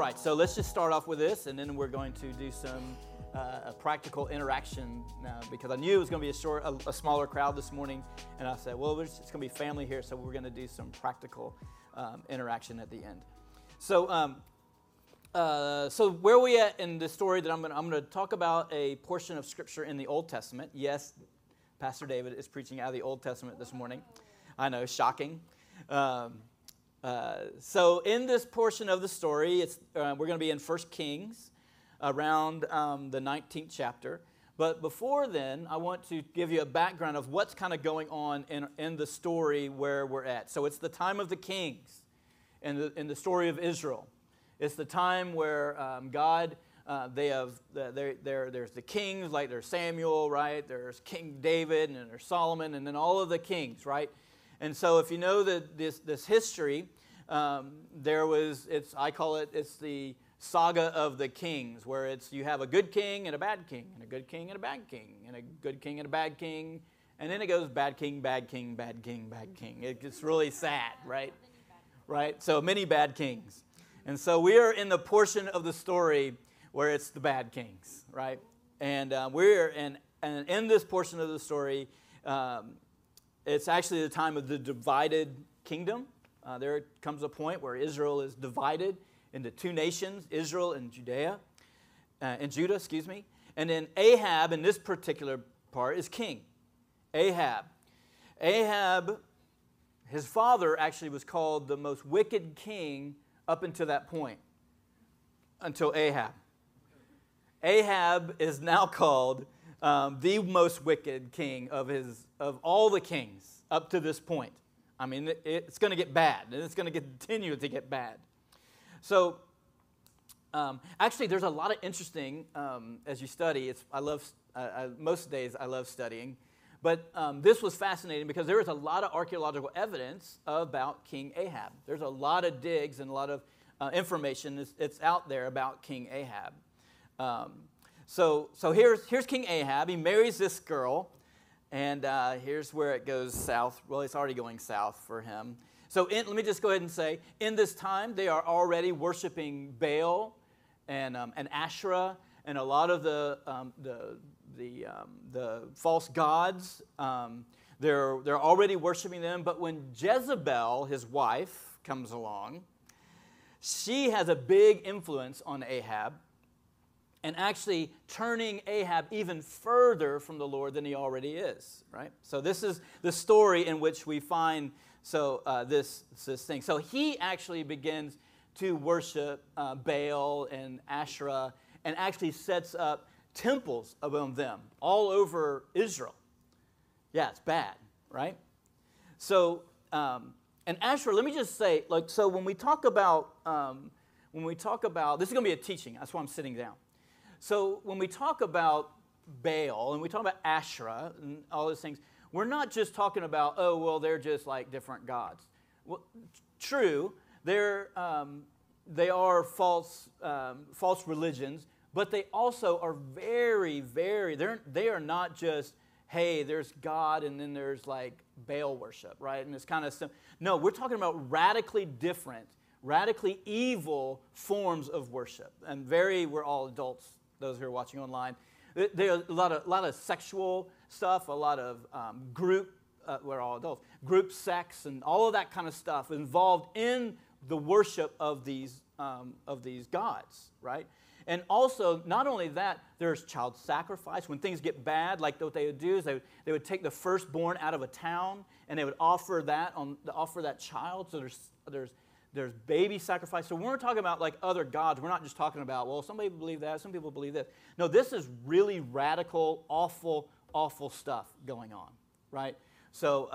right, so let's just start off with this, and then we're going to do some a practical interaction because I knew it was going to be a smaller crowd this morning, and I said, well, it's going to be family here, so we're going to do some practical interaction at the end. So, so where are we at in the story that I'm going to talk about a portion of Scripture in the Old Testament. Yes, Pastor David is preaching out of the Old Testament this morning. I know, shocking. So in this portion of the story, we're going to be in 1 Kings, around the 19th chapter. But before then, I want to give you a background of what's kind of going on in the story where we're at. So it's the time of the kings in the story of Israel. It's the time where God, there's the kings, like there's Samuel, right? There's King David, and there's Solomon, and then all of the kings, right? And so if you know that this history, I call it the saga of the kings, where you have a good king and a bad king, and a good king and a bad king, and a good king and a bad king, and then it goes bad king, bad king, bad king, bad king. It gets really sad, right? Right? So many bad kings. And so we are in the portion of the story where it's the bad kings, right? And we're in this portion of the story, it's actually the time of the divided kingdom. There comes a point where Israel is divided into two nations, Israel and Judah, excuse me. And then Ahab, in this particular part, is king. Ahab, his father actually was called the most wicked king up until that point, until Ahab. Ahab is now called the most wicked king of all the kings up to this point. I mean, it's going to get bad, and it's going to continue to get bad. So, actually, there's a lot of interesting as you study. Most days I love studying, but this was fascinating because there is a lot of archaeological evidence about King Ahab. There's a lot of digs and a lot of information that's out there about King Ahab. So here's King Ahab. He marries this girl, and here's where it goes south. Well, it's already going south for him. So let me just go ahead and say, in this time, they are already worshiping Baal and Asherah and a lot of the false gods. They're already worshiping them. But when Jezebel, his wife, comes along, she has a big influence on Ahab, and actually turning Ahab even further from the Lord than he already is, right? So this is the story in which we find this thing. So he actually begins to worship Baal and Asherah, and actually sets up temples among them all over Israel. Yeah, it's bad, right? So, and Asherah, let me just say, so when we talk about, this is going to be a teaching. That's why I'm sitting down. So when we talk about Baal and we talk about Asherah and all those things, we're not just talking about, oh, well, they're just like different gods. Well, true, they are false religions, but they also are very, very, they are not just, hey, there's God and then there's like Baal worship, right? And it's kind of, no, we're talking about radically different, radically evil forms of worship. And we're all adults, those who are watching online. There are a lot of sexual stuff, a lot of we're all adults, group sex and all of that kind of stuff involved in the worship of these gods, right? And also, not only that, there's child sacrifice. When things get bad, like what they would do is they would take the firstborn out of a town and they would offer that child. So there's baby sacrifice. So when we're talking about like other gods, we're not just talking about, well, some people believe that, some people believe this. No, this is really radical, awful, awful stuff going on, right? So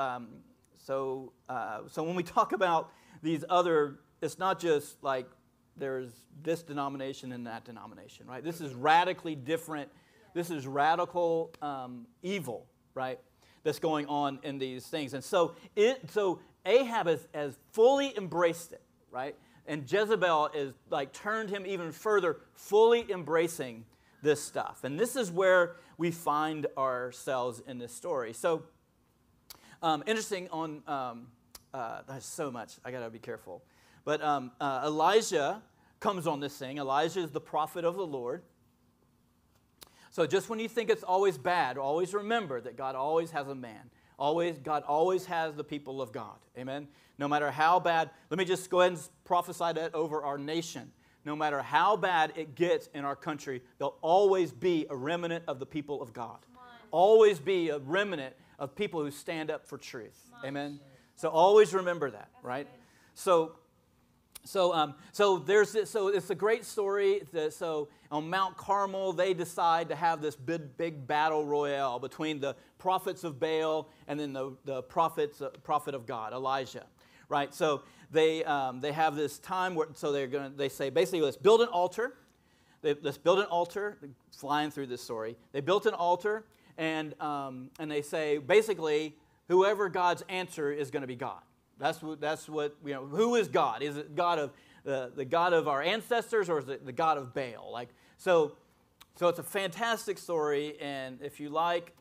when we talk about these other, it's not just like there's this denomination and that denomination, right? This is radically different. This is radical evil, right? That's going on in these things. And so Ahab has fully embraced it, right? And Jezebel is like turned him even further, fully embracing this stuff. And this is where we find ourselves in this story. So interesting there's so much. I got to be careful. But Elijah comes on this thing. Elijah is the prophet of the Lord. So just when you think it's always bad, always remember that God always has a man. God always has the people of God. Amen? No matter how bad, let me just go ahead and prophesy that over our nation. No matter how bad it gets in our country, there'll always be a remnant of the people of God. Always be a remnant of people who stand up for truth. Amen? So always remember that, right? So there's this, so it's a great story. So on Mount Carmel, they decide to have this big battle royale between the prophets of Baal and then the prophet of God, Elijah, right? So they have this time where they say basically let's build an altar. Let's build an altar. Flying through this story, they built an altar and they say basically whoever God's answer is going to be God. That's what you know. Who is God? Is it God of the God of our ancestors, or is it the God of Baal? Like so it's a fantastic story. And if you like,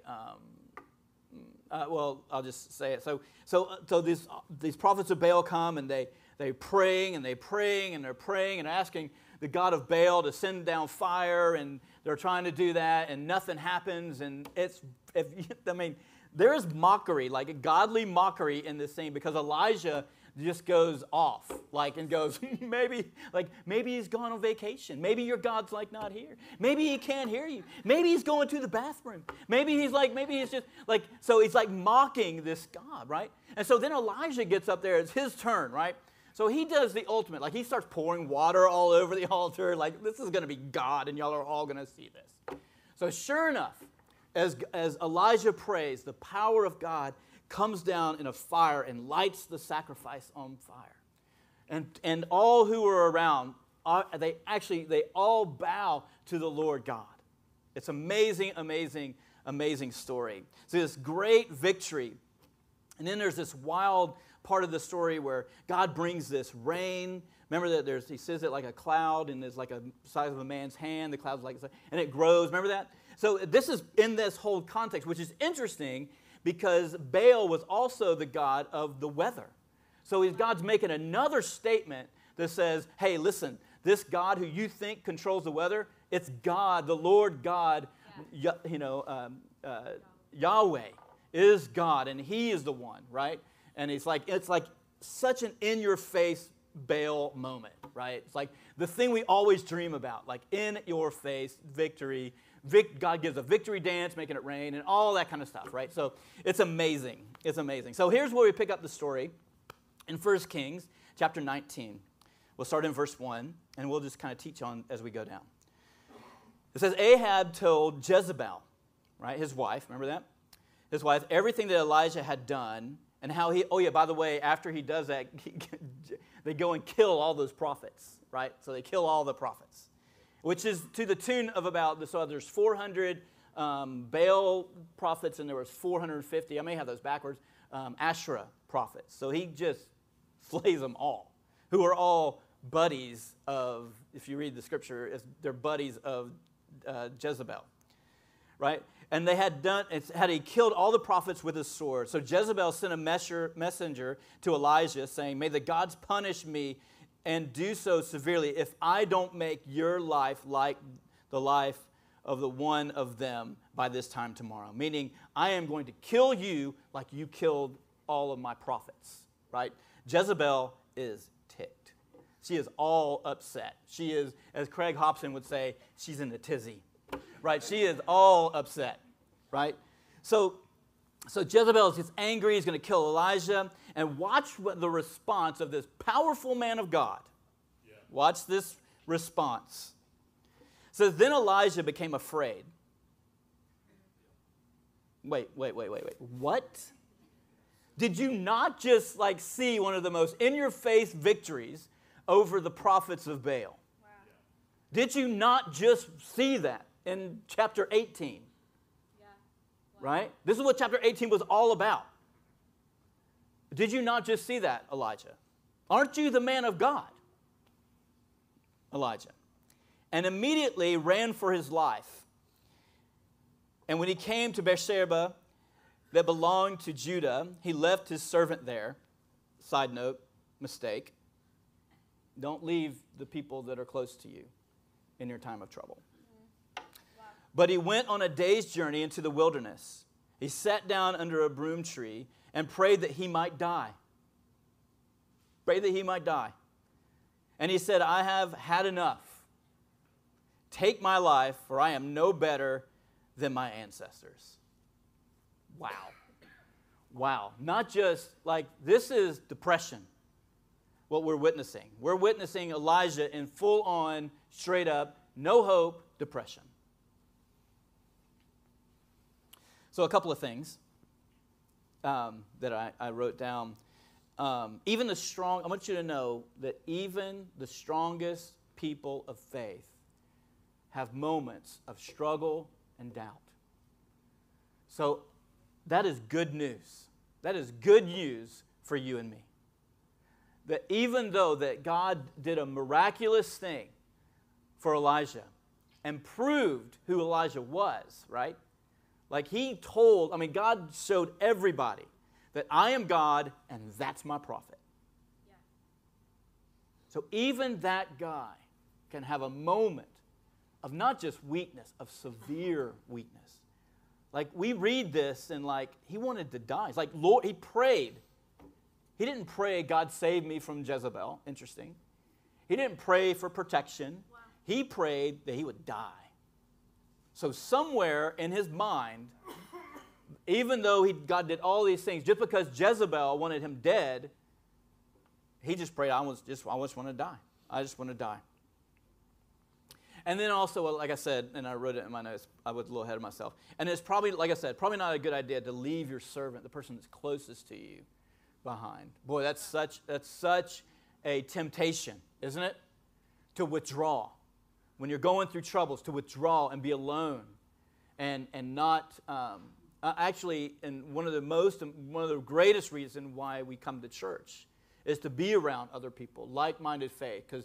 well, I'll just say it. So these prophets of Baal come and they praying and they're praying and asking the God of Baal to send down fire, and they're trying to do that, and nothing happens. And there is mockery, like a godly mockery in this scene, because Elijah just goes off, and goes, maybe he's gone on vacation. Maybe your God's not here. Maybe he can't hear you. Maybe he's going to the bathroom. Maybe he's just so he's mocking this God, right? And so then Elijah gets up there, it's his turn, right? So he does the ultimate, he starts pouring water all over the altar, this is going to be God, and y'all are all going to see this. So sure enough, as Elijah prays, the power of God comes down in a fire and lights the sacrifice on fire. And all who are around, they all bow to the Lord God. It's amazing, amazing, amazing story. So this great victory. And then there's this wild part of the story where God brings this rain. Remember that he says it like a cloud, and there's like a size of a man's hand. The cloud's and it grows. Remember that? So this is in this whole context, which is interesting because Baal was also the god of the weather. So God's making another statement that says, hey, listen, this God who you think controls the weather, it's God, the Lord God, Yahweh is God, and he is the one, right? And it's like such an in-your-face Baal moment, right? It's like the thing we always dream about, in-your-face victory. God gives a victory dance, making it rain, and all that kind of stuff, right? So it's amazing. It's amazing. So here's where we pick up the story in 1 Kings chapter 19. We'll start in verse 1, and we'll just kind of teach on as we go down. It says, Ahab told Jezebel, right, his wife, remember that? His wife, everything that Elijah had done, and how by the way, after he does that, they go and kill all those prophets, right? So they kill all the prophets, which is to the tune of there's 400 Baal prophets, and there was 450, I may have those backwards, Asherah prophets. So he just slays them all, who are all buddies of, if you read the scripture, they're buddies of Jezebel, right? And had he killed all the prophets with his sword. So Jezebel sent a messenger to Elijah saying, may the gods punish me and do so severely if I don't make your life like the life of the one of them by this time tomorrow. Meaning, I am going to kill you like you killed all of my prophets, right? Jezebel is ticked. She is all upset. She is, as Craig Hobson would say, she's in a tizzy, right? She is all upset, right? So Jezebel is just angry. He's going to kill Elijah. And watch the response of this powerful man of God. Yeah. Watch this response. It says, then Elijah became afraid. Wait. What? Did you not just see one of the most in-your-face victories over the prophets of Baal? Wow. Did you not just see that in chapter 18? Yeah. Wow. Right? This is what chapter 18 was all about. Did you not just see that, Elijah? Aren't you the man of God? Elijah. And immediately ran for his life. And when he came to Beersheba that belonged to Judah, he left his servant there. Side note, mistake. Don't leave the people that are close to you in your time of trouble. But he went on a day's journey into the wilderness. He sat down under a broom tree and prayed that he might die. Prayed that he might die. And he said, I have had enough. Take my life, for I am no better than my ancestors. Wow. Wow. Not just like, this is depression, what we're witnessing. We're witnessing Elijah in full-on, straight-up, no hope, depression. So a couple of things that I wrote down. I want you to know that even the strongest people of faith have moments of struggle and doubt. So that is good news. That is good news for you and me. That even though that God did a miraculous thing for Elijah and proved who Elijah was, right? Like God showed everybody that I am God and that's my prophet. Yeah. So even that guy can have a moment of not just weakness, of severe weakness. Like we read this and like he wanted to die. It's like Lord, he prayed. He didn't pray, God save me from Jezebel. Interesting. He didn't pray for protection. Wow. He prayed that he would die. So somewhere in his mind, even though God did all these things, just because Jezebel wanted him dead, he just prayed, I just want to die. I just want to die. And then also, like I said, and I wrote it in my notes, I was a little ahead of myself. And it's probably, like I said, probably not a good idea to leave your servant, the person that's closest to you, behind. Boy, that's such a temptation, isn't it? To withdraw. When you're going through troubles, to withdraw and be alone and not... actually, and one of the greatest reasons why we come to church is to be around other people, like-minded faith. Because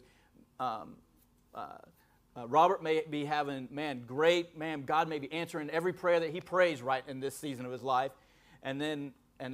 Robert may be having, God may be answering every prayer that he prays right in this season of his life, and then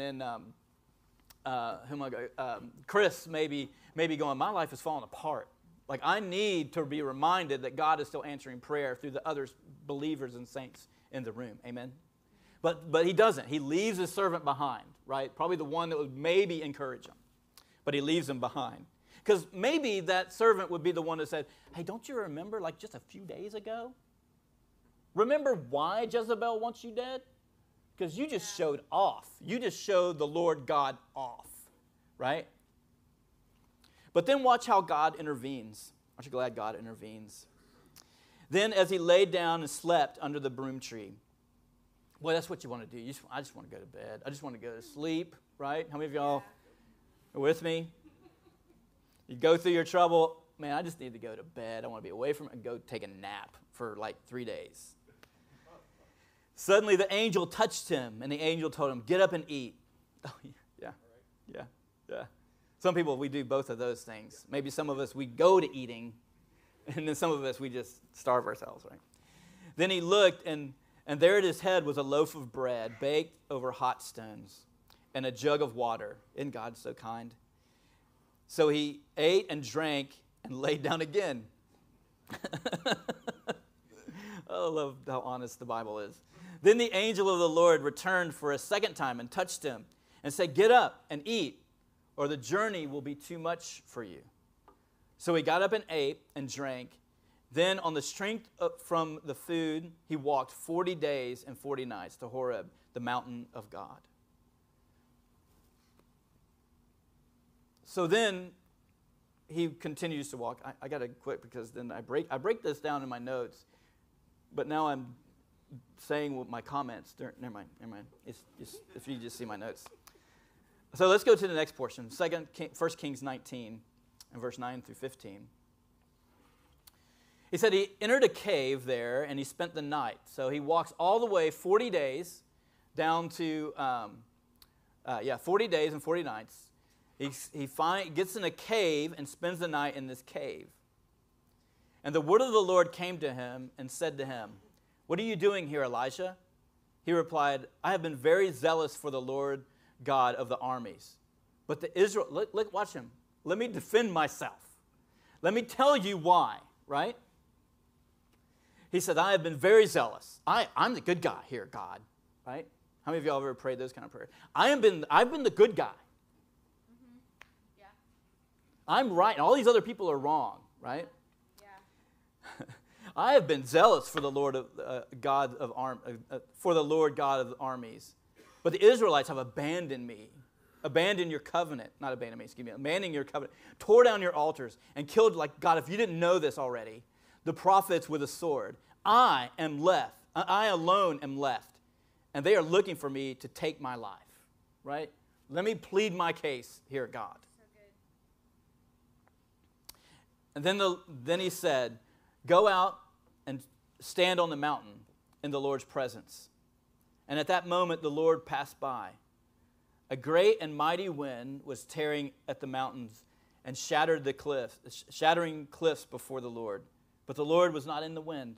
Chris may be going, my life is falling apart. Like I need to be reminded that God is still answering prayer through the other believers and saints in the room. Amen. But he doesn't. He leaves his servant behind, right? Probably the one that would maybe encourage him. But he leaves him behind. Because maybe that servant would be the one that said, hey, don't you remember like just a few days ago? Remember why Jezebel wants you dead? Because you just showed off. You just showed the Lord God off, right? But then watch how God intervenes. Aren't you glad God intervenes? Then as he laid down and slept under the broom tree. Boy, that's what you want to do. I just want to go to bed. I just want to go to sleep, right? How many of y'all are with me? You go through your trouble. Man, I just need to go to bed. I want to be away from it and go take a nap for like 3 days. Suddenly the angel touched him, and the angel told him, get up and eat. Oh, yeah. Some people, we do both of those things. Maybe some of us, we go to eating, and then some of us, we just starve ourselves, right? Then he looked, and there at his head was a loaf of bread baked over hot stones and a jug of water. Isn't God so kind? So he ate and drank and laid down again. I love how honest the Bible is. Then the angel of the Lord returned for a second time and touched him and said, get up and eat, or the journey will be too much for you. So he got up and ate and drank. Then on the strength from the food, he walked 40 days and 40 nights to Horeb, the mountain of God. So then he continues to walk. I got to quit because then I break this down in my notes, but now I'm saying what my comments. Never mind. It's if you just see my notes. So let's go to the next portion, 1 Kings 19, and verse 9 through 15. He said he entered a cave there, and he spent the night. So he walks all the way 40 days down to, 40 days and 40 nights. He gets in a cave and spends the night in this cave. And the word of the Lord came to him and said to him, what are you doing here, Elisha? He replied, I have been very zealous for the Lord God of the armies. But the Israel, look, watch him. Let me defend myself. Let me tell you why, right? He said, I have been very zealous. I'm the good guy here, God, right? How many of y'all have ever prayed those kind of prayers? I've been the good guy. Mm-hmm. Yeah. I'm right, and all these other people are wrong, right? Yeah. I have been zealous for the Lord for the Lord God of armies, but the Israelites have abandoned me, abandoned your covenant, not abandoned me, excuse me, abandoning your covenant, tore down your altars, and killed, like, God, if you didn't know this already, the prophets with a sword. I alone am left, and they are looking for me to take my life, right? Let me plead my case here, God. So good. And then he said, go out and stand on the mountain in the Lord's presence. And at that moment, the Lord passed by. A great and mighty wind was tearing at the mountains and shattering cliffs before the Lord. But the Lord was not in the wind.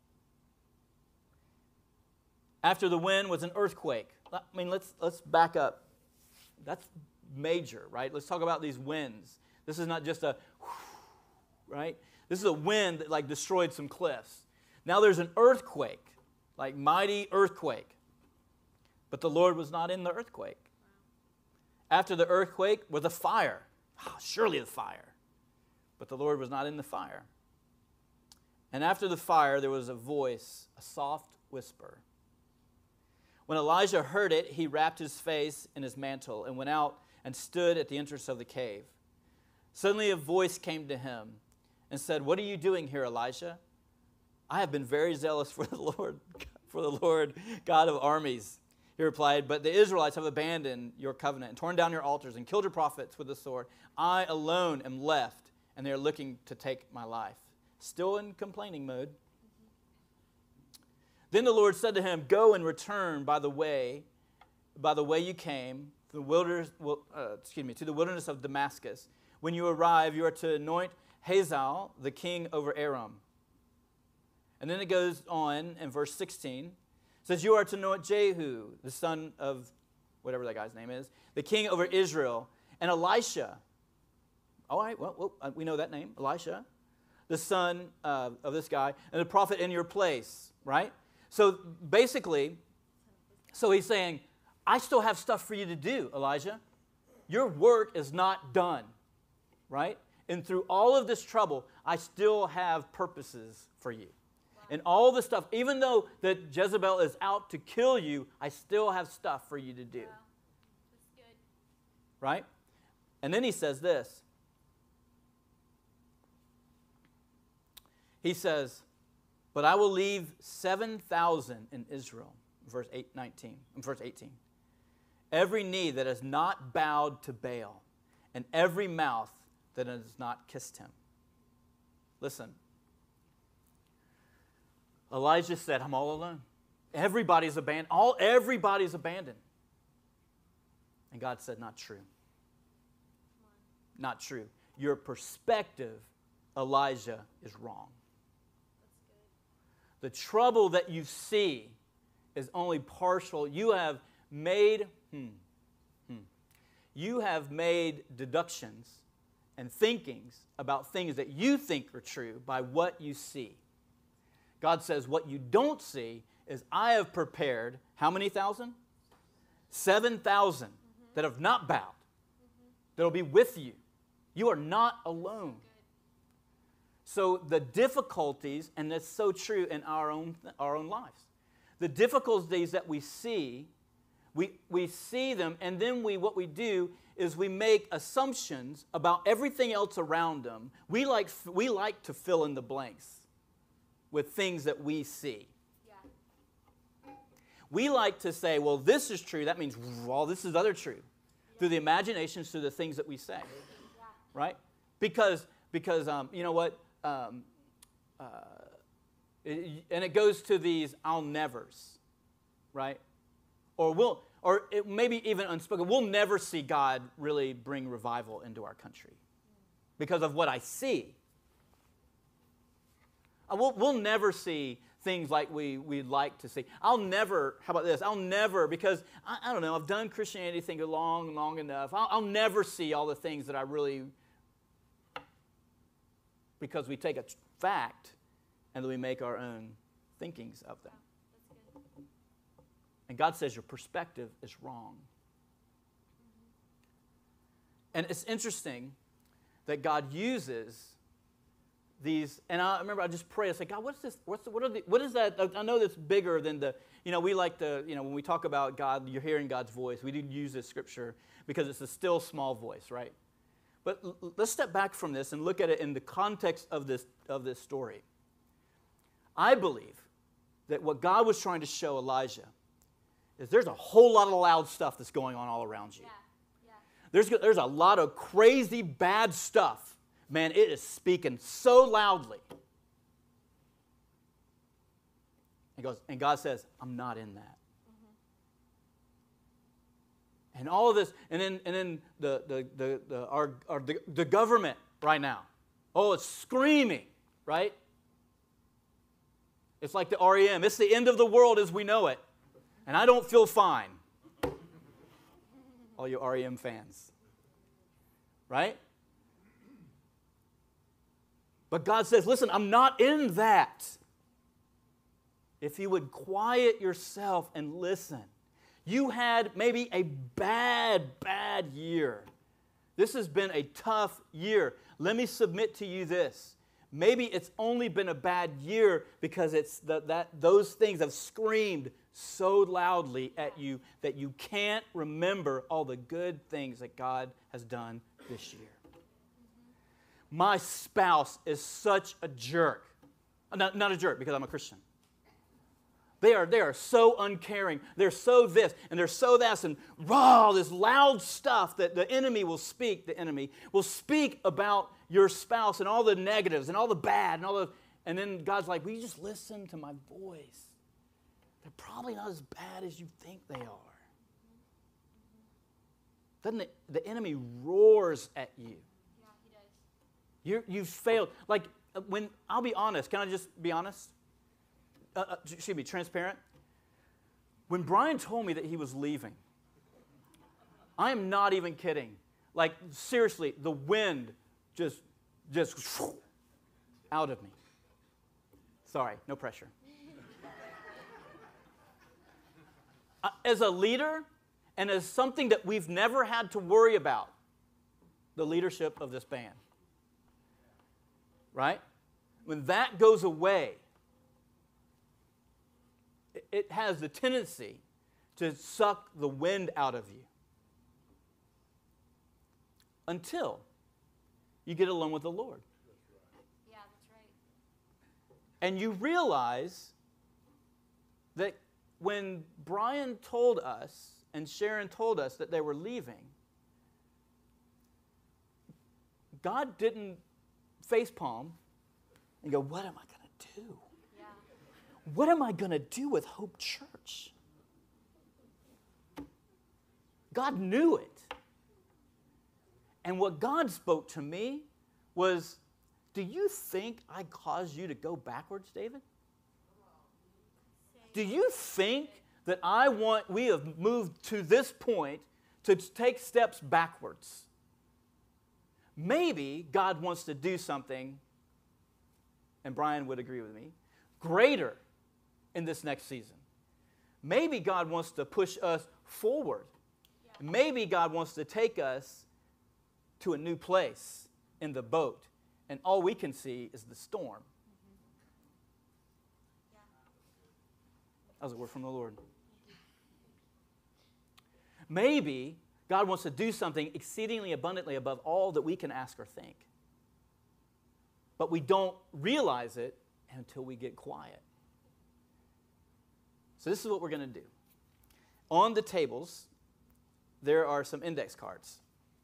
After the wind was an earthquake. I mean, let's back up. That's major, right? Let's talk about these winds. This is not just a, right? This is a wind that, like, destroyed some cliffs. Now there's an earthquake, like mighty earthquake. But the Lord was not in the earthquake. After the earthquake was a fire. Oh, surely the fire. But the Lord was not in the fire. And after the fire, there was a voice, a soft whisper. When Elijah heard it, he wrapped his face in his mantle and went out and stood at the entrance of the cave. Suddenly a voice came to him and said, what are you doing here, Elijah? I have been very zealous for the Lord God of armies. He replied, but the Israelites have abandoned your covenant and torn down your altars and killed your prophets with the sword. I alone am left, and they are looking to take my life. Still in complaining mode. Then the Lord said to him, go and return by the way you came to the wilderness of Damascus. When you arrive, you are to anoint Hazael, the king over Aram. And then it goes on in verse 16. It says, you are to anoint Jehu, the son of whatever that guy's name is, the king over Israel, and Elisha. All right, well, we know that name, Elisha, the son of this guy, and the prophet in your place, right? So basically, he's saying, I still have stuff for you to do, Elijah. Your work is not done, right? And through all of this trouble, I still have purposes for you. Wow. And all the stuff, even though that Jezebel is out to kill you, I still have stuff for you to do. Wow. That's good. Right? And then he says this. He says, but I will leave 7,000 in Israel, verse 18. Every knee that has not bowed to Baal, and every mouth that has not kissed him. Listen. Elijah said, I'm all alone. Everybody's abandoned. Everybody's abandoned. And God said, not true. Not true. Your perspective, Elijah, is wrong. The trouble that you see is only partial. You have made deductions and thinkings about things that you think are true by what you see. God says what you don't see is I have prepared how many thousand? 7,000 that have not bowed, that will be with you. You are not alone. So the difficulties, and that's so true in our own lives, the difficulties that we see them, and then what we do is we make assumptions about everything else around them. We like to fill in the blanks with things that we see. Yeah. We like to say, well, this is true. That means, well, this is other true. Yeah. Through the imaginations, through the things that we say. Yeah. Right? Because you know what? And it goes to these I'll nevers, right? Or it maybe even unspoken. We'll never see God really bring revival into our country because of what I see. We'll never see things like we'd like to see. How about this? I'll never, because I don't know, I've done Christianity thing long enough. I'll never see all the things that I really because we take a fact and then we make our own thinkings of them. That's good. And God says your perspective is wrong. And it's interesting that God uses these, and I remember I just pray, I say, God, what's this? What is that? I know that's bigger than the, we like to, when we talk about God, you're hearing God's voice. We do use this scripture because it's a still small voice, right? But let's step back from this and look at it in the context of this story. I believe that what God was trying to show Elijah is there's a whole lot of loud stuff that's going on all around you. Yeah. There's a lot of crazy, bad stuff. Man, it is speaking so loudly. And God says, I'm not in that. And all of this, and then the government right now, it's screaming, right? It's like the REM. It's the end of the world as we know it. And I don't feel fine. All you REM fans. Right? But God says, listen, I'm not in that. If you would quiet yourself and listen. You had maybe a bad year. This has been a tough year. Let me submit to you this. Maybe it's only been a bad year because it's those things have screamed so loudly at you that you can't remember all the good things that God has done this year. My spouse is such a jerk. Not a jerk because I'm a Christian. They are so uncaring. They're so this and they're so that and this loud stuff that the enemy will speak. The enemy will speak about your spouse and all the negatives and all the bad and then God's like, will you just listen to my voice? They're probably not as bad as you think they are. Doesn't it? The enemy roars at you. Yeah, he does. You've failed. Like when I'll be honest. Can I just be honest? Transparent. When Brian told me that he was leaving, I am not even kidding. Like, seriously, the wind just out of me. Sorry, no pressure. As a leader, and as something that we've never had to worry about, the leadership of this band. Right? When that goes away, it has the tendency to suck the wind out of you until you get alone with the Lord. Yeah, that's right. And you realize that when Brian told us and Sharon told us that they were leaving, God didn't facepalm and go, what am I going to do? Yeah. What am I going to do with Hope Church? God knew it. And what God spoke to me was, do you think I caused you to go backwards, David? Do you think that we have moved to this point to take steps backwards? Maybe God wants to do something, and Brian would agree with me, greater in this next season. Maybe God wants to push us forward. Yeah. Maybe God wants to take us to a new place in the boat, and all we can see is the storm. Yeah. That was a word from the Lord. Maybe God wants to do something exceedingly abundantly above all that we can ask or think. But we don't realize it until we get quiet. So this is what we're going to do. On the tables, there are some index cards.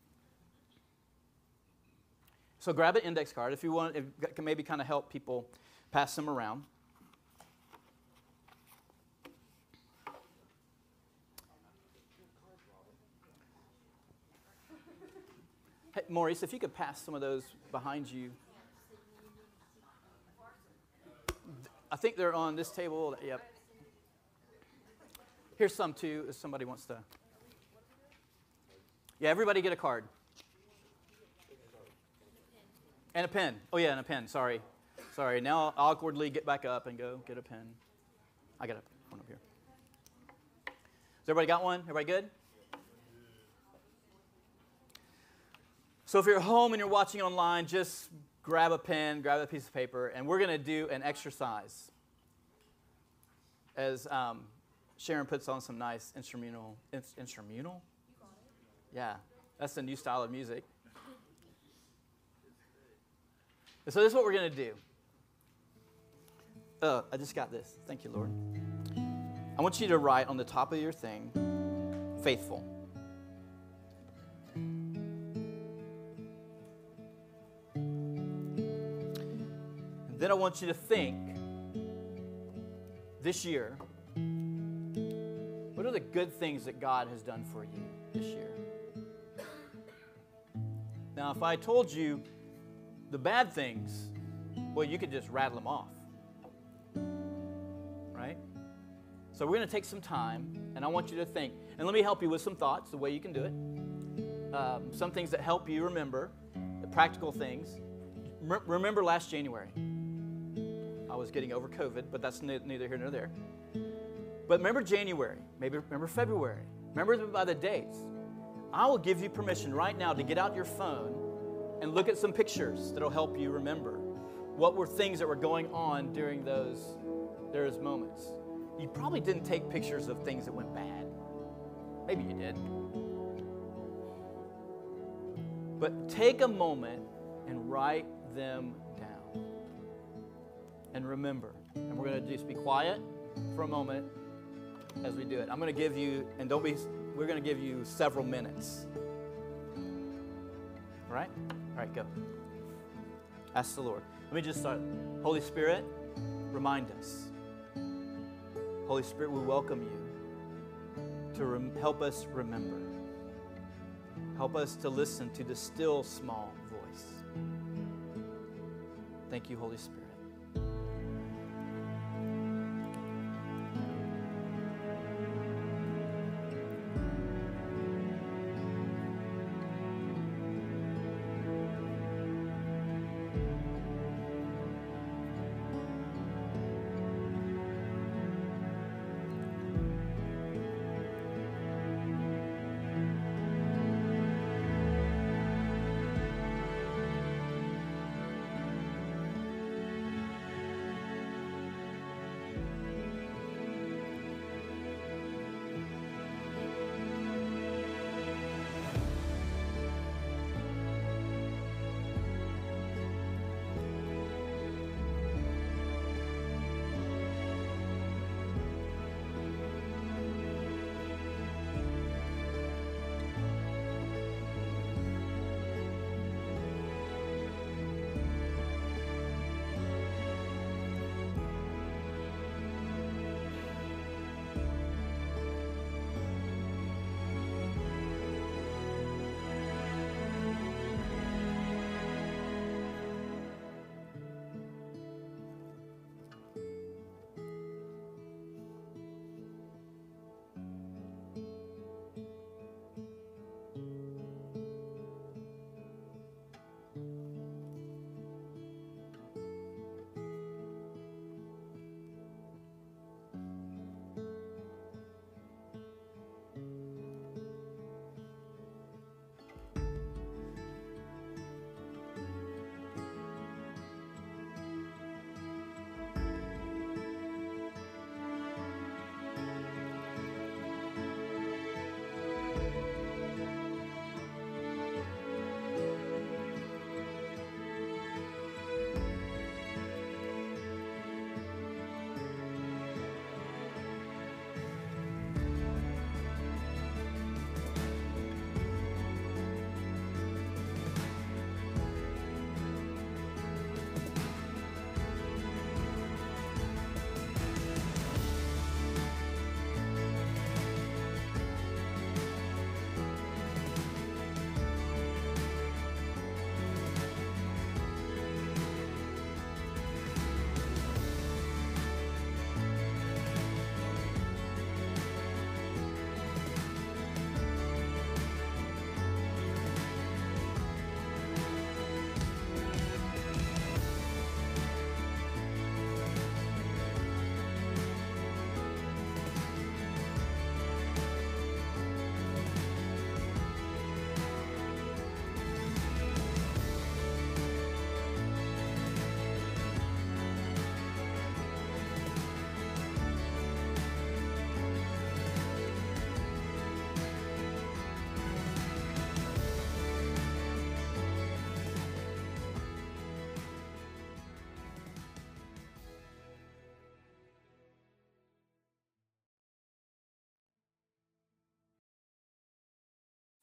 So grab an index card if you want. It can maybe kind of help people pass them around. Hey, Maurice, if you could pass some of those behind you. I think they're on this table. Yep. Here's some too, if somebody wants to. Yeah, everybody get a card. And a pen. Oh, yeah, and a pen. Sorry. Now I'll awkwardly get back up and go get a pen. I got one up here. Has everybody got one? Everybody good? So if you're at home and you're watching online, just grab a pen, grab a piece of paper, and we're going to do an exercise. As Sharon puts on some nice instrumental? Yeah, that's the new style of music. So this is what we're going to do. I just got this. Thank you, Lord. I want you to write on the top of your thing, faithful. And then I want you to think, this year, what are the good things that God has done for you this year? Now, if I told you the bad things, well, you could just rattle them off, right? So we're going to take some time, and I want you to think. And let me help you with some thoughts, the way you can do it. Some things that help you remember, the practical things. Remember last January. I was getting over COVID, but that's neither here nor there. But remember January, maybe remember February. Remember by the dates. I will give you permission right now to get out your phone and look at some pictures that will help you remember what were things that were going on during those moments. You probably didn't take pictures of things that went bad. Maybe you did. But take a moment and write them down. And remember. And we're going to just be quiet for a moment as we do it. I'm going to give you, and we're going to give you several minutes. All right? All right, go. Ask the Lord. Let me just start. Holy Spirit, remind us. Holy Spirit, we welcome you to help us remember. Help us to listen to the still small voice. Thank you, Holy Spirit.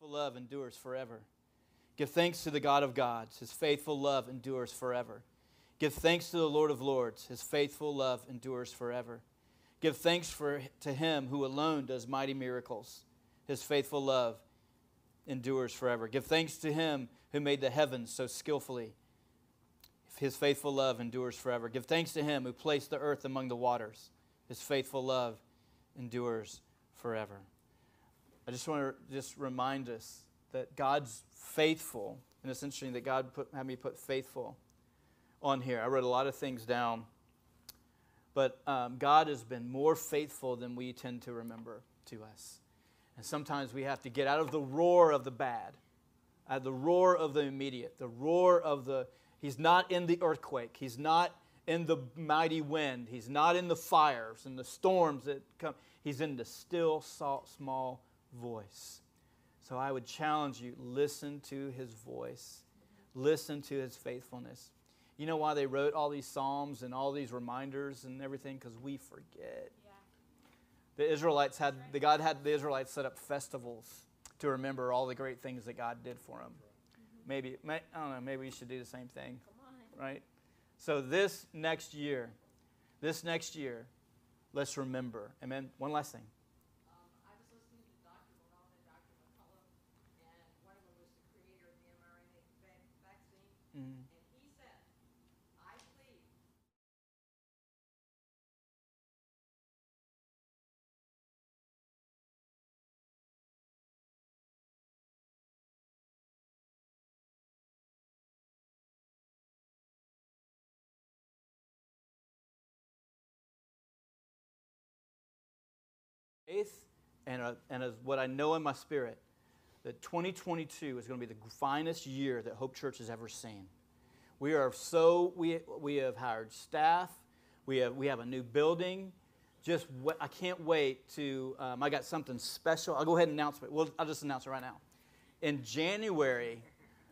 faithful love endures forever. Give thanks to the God of gods. His faithful love endures forever. Give thanks to the Lord of lords. His faithful love endures forever. Give thanks to him who alone does mighty miracles. His faithful love endures forever. Give thanks to him who made the heavens so skillfully. His faithful love endures forever. Give thanks to him who placed the earth among the waters. His faithful love endures forever. I just want to remind us that God's faithful, and it's interesting that God had me put faithful on here. I wrote a lot of things down, but God has been more faithful than we tend to remember to us. And sometimes we have to get out of the roar of the bad, out of the roar of the immediate, the roar of the, he's not in the earthquake, he's not in the mighty wind, he's not in the fires and the storms that come, he's in the still, small voice. So I would challenge you, listen to his voice. Listen to his faithfulness. You know why they wrote all these psalms and all these reminders and everything? Because we forget. Yeah. The Israelites God had the Israelites set up festivals to remember all the great things that God did for them. Mm-hmm. I don't know, maybe we should do the same thing. Come on. Right? So this next year, let's remember. Amen? One last thing. I was listening to Dr. Malone and Dr. McCullough, and one of them was the creator of the mRNA vaccine, Mm-hmm. and he said, I believe Faith and as what I know in my spirit, that 2022 is going to be the finest year that Hope Church has ever seen. We have hired staff. We have a new building. I can't wait to. I got something special. I'll go ahead and announce it. I'll just announce it right now. In January,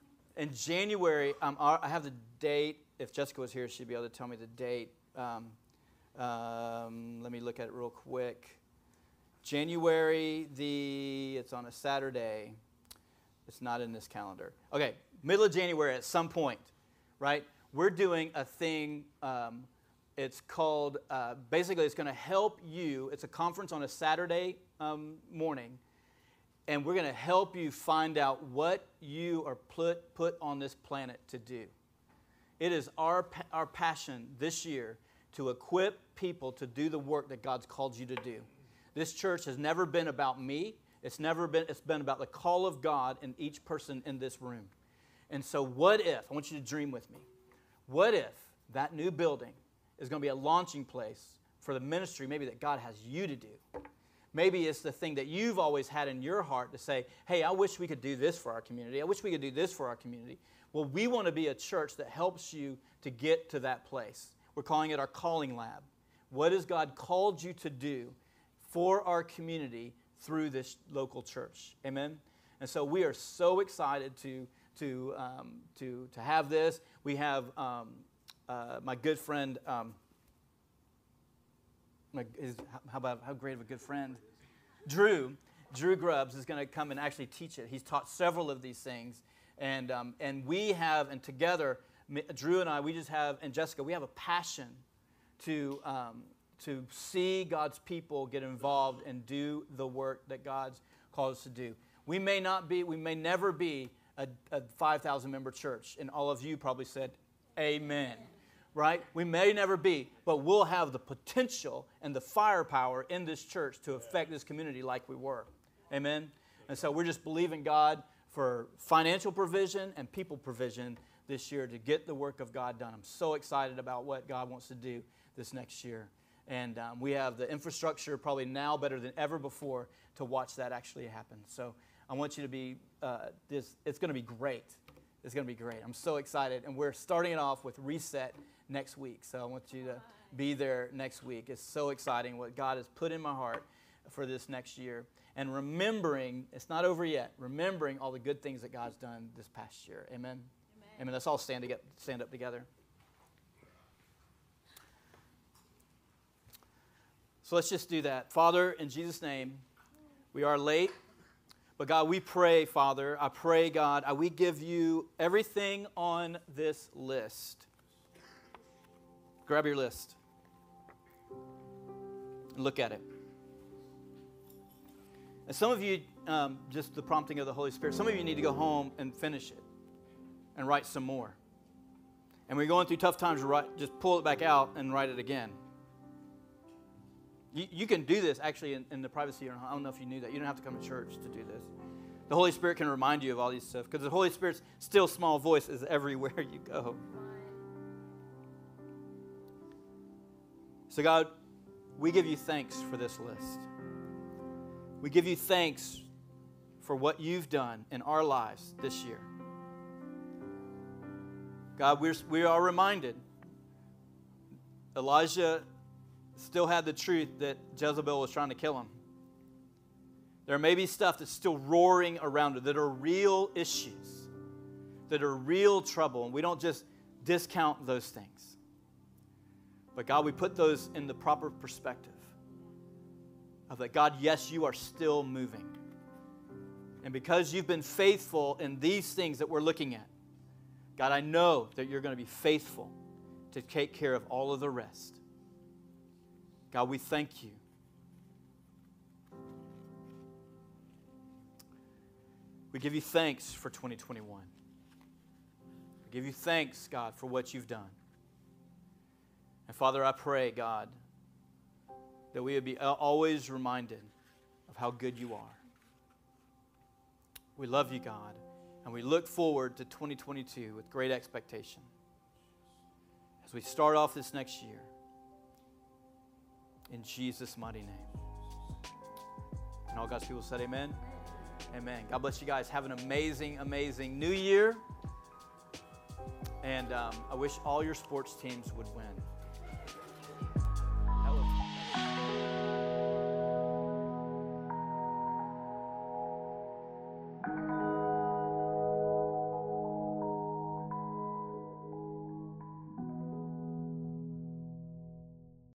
I have the date. If Jessica was here, she'd be able to tell me the date. Let me look at it real quick. January, it's on a Saturday. It's not in this calendar. Okay, middle of January at some point, right? We're doing a thing. It's called, basically it's going to help you. It's a conference on a Saturday morning. And we're going to help you find out what you are put on this planet to do. It is our passion this year to equip people to do the work that God's called you to do. This church has never been about me. It's been about the call of God in each person in this room. And so what if, I want you to dream with me, what if that new building is going to be a launching place for the ministry maybe that God has you to do? Maybe it's the thing that you've always had in your heart to say, hey, I wish we could do this for our community. I wish we could do this for our community. Well, we want to be a church that helps you to get to that place. We're calling it our calling lab. What has God called you to do for our community through this local church? Amen? And so we are so excited to have this. We have my good friend, how great of a good friend? Drew Grubbs is going to come and actually teach it. He's taught several of these things. And we have, and together, Drew and I, and Jessica, we have a passion to see God's people get involved and do the work that God's called us to do. We may never be a 5,000 member church, and all of you probably said, amen, right? We may never be, but we'll have the potential and the firepower in this church to affect this community like we were, amen? And so we're just believing God for financial provision and people provision this year to get the work of God done. I'm so excited about what God wants to do this next year. And we have the infrastructure probably now better than ever before to watch that actually happen. So I want you to be, it's going to be great. It's going to be great. I'm so excited. And we're starting it off with Reset next week. So I want you to be there next week. It's so exciting what God has put in my heart for this next year. And remembering, it's not over yet, remembering all the good things that God's done this past year. Amen? Amen. Let's all stand up together. So let's just do that. Father, in Jesus' name, we are late, But God, we pray, Father, I pray, God, we give you everything on this list. Grab your list and look at it. And some of you, just the prompting of the Holy Spirit, some of you need to go home and finish it and write some more. And when you're going through tough times, just pull it back out and write it again. You can do this actually in the privacy of your home. I don't know if you knew that. You don't have to come to church to do this. The Holy Spirit can remind you of all these stuff because the Holy Spirit's still small voice is everywhere you go. So God, we give you thanks for this list. We give you thanks for what you've done in our lives this year. God, we are reminded Elijah still had the truth that Jezebel was trying to kill him. There may be stuff that's still roaring around it that are real issues, that are real trouble, and we don't just discount those things. But God, we put those in the proper perspective of that, God, yes, you are still moving. And because you've been faithful in these things that we're looking at, God, I know that you're going to be faithful to take care of all of the rest. God, we thank you. We give you thanks for 2021. We give you thanks, God, for what you've done. And Father, I pray, God, that we would be always reminded of how good you are. We love you, God, and we look forward to 2022 with great expectation as we start off this next year. In Jesus' mighty name. And all God's people said amen. Amen. God bless you guys. Have an amazing, amazing new year. And I wish all your sports teams would win.